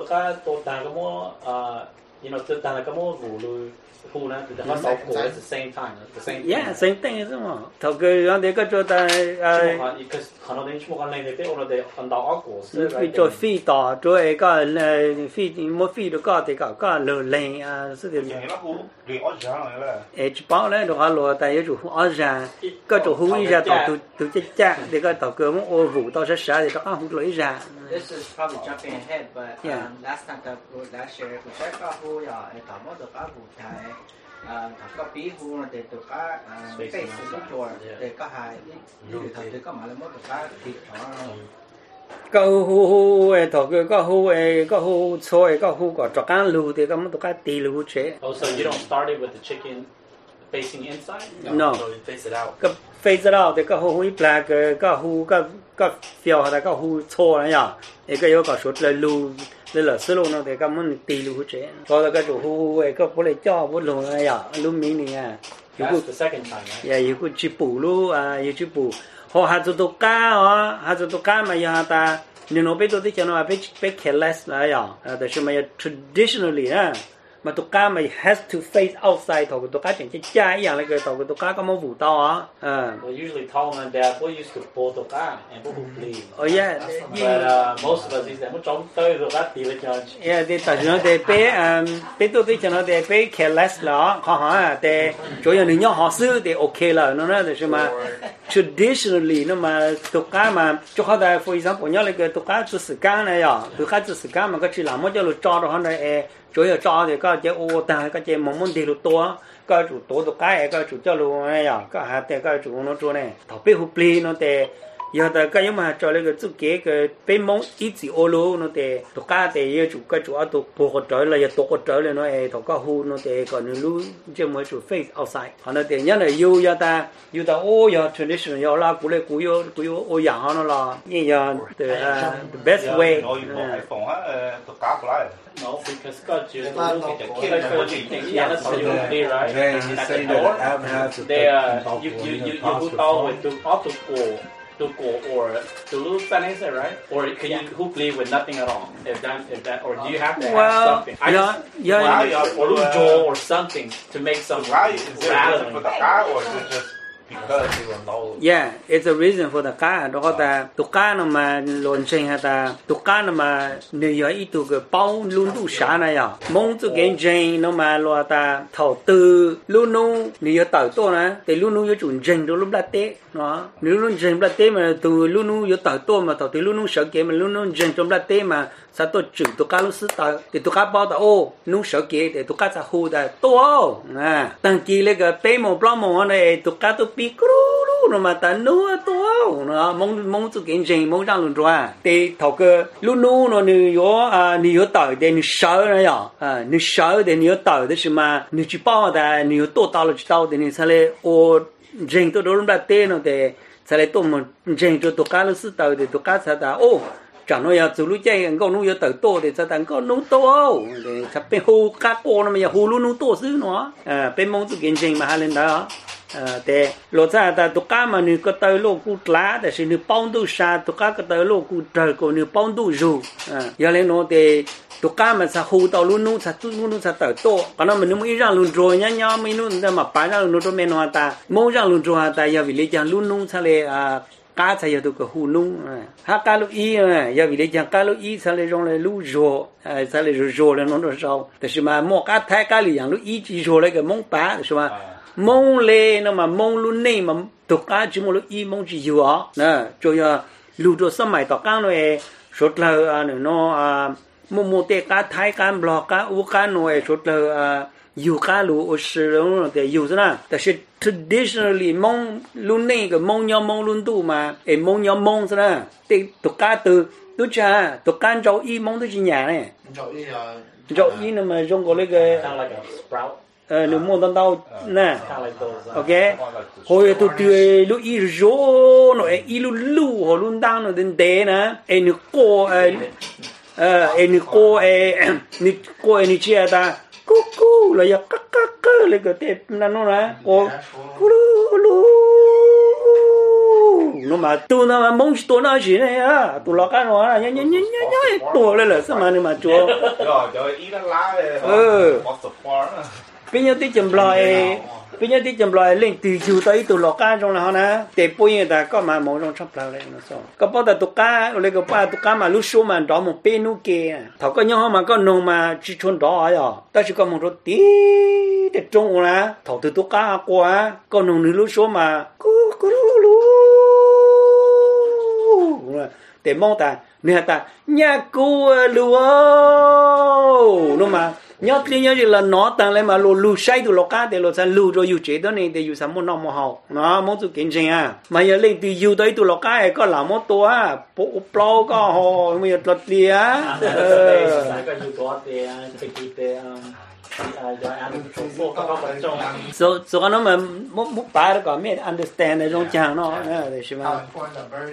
được cái tổ đàn cái mô tổ đàn cái mô vụ lưu khu này thì nó sáu cổ at the same time yeah same thing is mà thầu cái anh đấy cái chỗ ta họ nói đến chúng con lên thì họ nói ăn đào cổ vì chỗ phi tỏ chỗ ấy cái phi một phi được cái cái lờ lên sự thì nó hú vì ở giang này là chỉ bảo đấy đượcalo tại chỗ ở giang cái chỗ hú ý ra tàu từ chết thì cái tàu cơ muốn ô vụ tàu sẽ thì nó hú lấy ra. This is probably jumping ahead, but last time last year we checked out who tao mới được các vụ thái thằng có bí who là để được các space cái chỗ để có hai như thằng để có mà là mới được các thịt đó cái hu thằng cái hu xôi cái hu có cho cái lù thì cái mới được cái tì lù chế. Oh, so you don't start it with the chicken facing inside? No. So you face it out. Cái face it out thì cái hu ít là cái hu cái phiêu hay cái hu xôi này à? Cái yếu cái số là lù là sơ lô nó thì cái muốn tì lù chế. Còn cái chỗ hu cái bố lấy cho bố lù này à? Lù mì này à? That's the second time, right? Yeah, you could chỉ bù lù you chỉ bù. Họ hạt tụ cá mà giờ ta nên nó biết tôi cho nó biết careless là ya. Tại sao mà traditionally á mà tụ cá mà has to face outside thôi tụ cá chẳng chỉ tráiอย่างlà cái tụ cá có món vụ to á. Well, usually Tom and Dad we used to pull tụ cá and pull bleed. Oh yeah. But most of us is that muốn trống tới tụ cá tì lên cho. Yeah, thì tại sao để biết tôi cho nó để biết careless là họ hả để chủ yếu những họ sư thì okay là nó nói tại sao mà traditionally nó mà tụ cá mà cho họ đây for example nhớ là cái tụ cá cho sự cá này à tụ cá cho sự cá mà cái chỉ làm một cho lột cho đó họ đây chủ yếu cho thì có chế ô ta có chế mong muốn đi lột to có chủ tụ cái có chủ cho lột này à có hạt thì có chủ nó chỗ này thằng biết hụp li nó để giờ ta cái mà cho cái chữ kế cái bên mong ít gì ô lô nó để tụ cá thì giờ chủ cái chủ ở tụ bộ cái trời là giờ tụ cái trời là nó thằng có hu nó để còn lưu chứ mới chủ face outside họ nó để nhớ là yêu ta ô giờ traditional giờ là cú yêu ô dạng họ nó là như giờ the best way. tụ cá lại. No, because God you look at the kid that's how you would be, right? At the door, you put all with to go or to lose that, right? Or can you hoop leave with nothing at all? If that, or do you have to have something? Or lose jaw or something to make some rattling. For the car, or is it just because you will know? Yeah, it's a reason for the cá. Đó ta tụ cá nó mà luồn sinh hay ta tụ cá nó mà nếu ít tụ cái bao luôn đủ sáng này à mong tụ cái chân nó mà lo ta thầu tư luôn nu nếu tàu to nè thì luôn nu có chuẩn chân đó lúc đã té nó nếu luôn chân đã té mà từ luôn nu có tàu to mà tàu thì luôn nu sợ kia mà luôn nu chân trong đã té mà sao tôi chửi tụ cá lúc xứ tàu thì tụ cá bao tàu ô nu sợ kia thì tụ cá sẽ hù ta to tăng kỳ lấy cái té một bao một này tụ cá tụ bị nó mà ta nuôi to nó mong tụ cái chân mong ra luôn rồi thì thầu cái luôn nu nó nếu tàu thì nếu sợ này à nếu sợ thì nếu tàu thì mà nếu chỉ bao ta nếu to tàu là tàu thì nếu sao lại ô chân tôi đâu đã té nó thì sao lại to mà chân cho tụ cá lúc xứ tàu thì tụ cá sao ta ô chẳng nói là dù lúc chơi anh có nuôi tàu to thì sao ta có nuôi to để sắp bên hồ cá cô nó mà giờ hồ luôn nuôi to xứ nó bên mong tụ cái chân mà hai lên đó để lột ra ta tụ cá mà nếu có tàu lô cú lá để xin nếu bao nhiêu sa tụ cá có tàu lô cú trời còn nếu bao nhiêu dù giờ lên nó thì tụ cá mà sa hồ tàu luôn nuôi sa tụ luôn nuôi sa tàu to còn nó mình nếu mới ra luôn rồi nhá mình nuôi mà bán ra luôn rồi mình hoa ta mua ra luôn rồi ta giờ vì lấy chẳng luôn nuôi sa le cá sa giờ tụ cái hồ nuôi ha cá lúc y giờ vì lấy chẳng cá lúc y sa le trong le lú rô sa le rô le nó saoแต่是mà mua cá thái cá lìอย่างlúc y chỉ rô le cái mông cá是吧mông lê nó mà mông luôn này mà tụ cá chỉ một lúc y mông chỉ nhiều á nè rồi lưu cho sớm mày tao cá này sốt là nó mua tê cá thái cá bò cá u cá này sốt là nhiều cá lưu ở sườn nó thì nhiều thế nàoแต่是 traditionally mông luôn này cái mông nhau mông luôn tu mà mông nhau mông thế nào thì tụ cá từ tụ cha tụ cá trâu y mông tụ chỉ nhà này trâu y nó mà trong cái Kind of like a sprout. nếu mua tao tao nè Kind of like those. ok hồi tụi tôi lúc y rô nó y lu lu hồi luôn đang nó đến té nè em ni chia ta cu cu là ya cắc lấy cái tép nó nè cô cu lu nó mà tu nó mà mong tu nó gì này á tu lo cái nó nhá tu lên là sao mà nó mà chúa rồi ý nó lá bây giờ tí chấm lại lên từ chiều tới từ lò cá trong nào nè để bây giờ ta có mà mong trong chấp lại nó sao có bao giờ tụ cá lấy cái bao tụ cá mà lúc số mà đó một bên nút kia thằng có nhau mà có nông mà chỉ chôn đó à ta chỉ có một số tí để trông là thằng từ tụ cá qua có nông nữ lúc số mà cú để mong ta nè ta nhà cô lúa đúng mà nhớ thì nhớ là nó tăng lên mà lù say tụ lọc cá để lột sang lù rồi yêu chế đó này để yêu sao muốn nó mà học nó muốn tụ kiến trình à mà giờ lên từ yêu tới tụ lọc cá có làm một tổ à bộ plau có hồ bây giờ lột đi á so nó mà muốn bài đó có biết understand ở trong trang nó đấy chứ mà